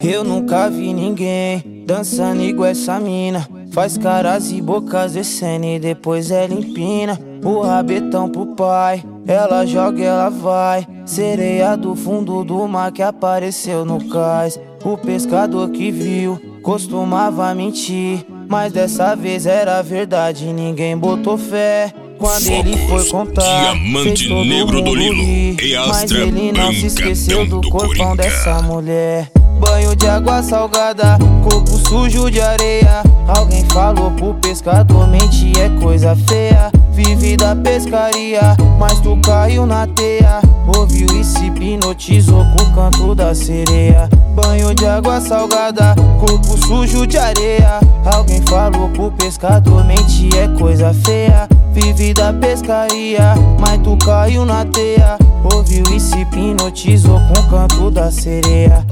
Eu nunca vi ninguém dançando igual essa mina. Faz caras e bocas descendo e depois ela empina o rabetão pro pai. Ela joga, ela vai. Sereia do fundo do mar que apareceu no cais. O pescador que viu costumava mentir, mas dessa vez era verdade, ninguém botou fé. Quando ele foi contar, Diamante Negro do Lilo e mas Astra ele não se esqueceu do Branca corpão Coringa. dessa mulher. Banho de água salgada, corpo sujo de areia. Alguém falou pro pescador, mentir é coisa feia. Vive da pescaria, mas tu caiu na teia. Ouviu e se hipnotizou com o canto da sereia. Banho de água salgada, corpo sujo de areia. Alguém falou pro pescador, mentir é coisa feia. Vive da pescaria, mas tu caiu na teia. Ouviu e se hipnotizou com o canto da sereia.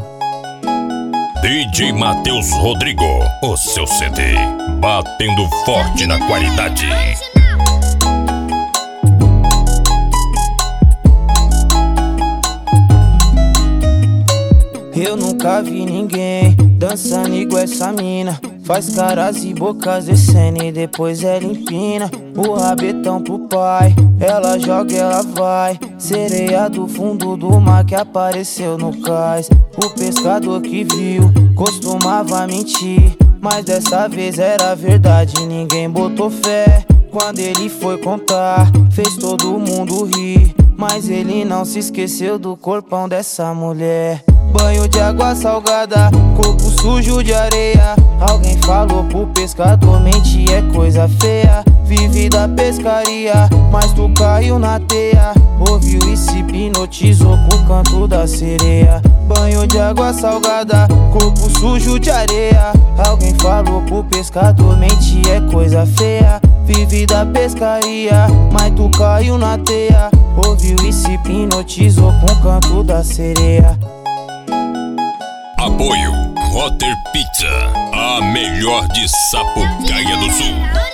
DJ Matheus Rodrigo, o seu CD, batendo forte na qualidade. Eu nunca vi ninguém dançando igual essa mina. Faz caras e bocas descendo e depois ela empina o rabetão pro pai. Ela joga, ela vai. Sereia do fundo do mar que apareceu no cais. O pescador que viu costumava mentir, mas dessa vez era verdade, ninguém botou fé. Quando ele foi contar, fez todo mundo rir, mas ele não se esqueceu do corpão dessa mulher. Banho de água salgada, corpo sujo de areia. Alguém falou pro pescador, mentir é coisa feia. Vive da pescaria, mas tu caiu na teia. Ouviu e se hipnotizou com o canto da sereia. Banho de água salgada, corpo sujo de areia. Alguém falou pro pescador, mentir é coisa feia. Vive da pescaria, mas tu caiu na teia. Ouviu e se hipnotizou com o canto da sereia. Apoio Rotter Pizza, a melhor de Sapucaia do Sul.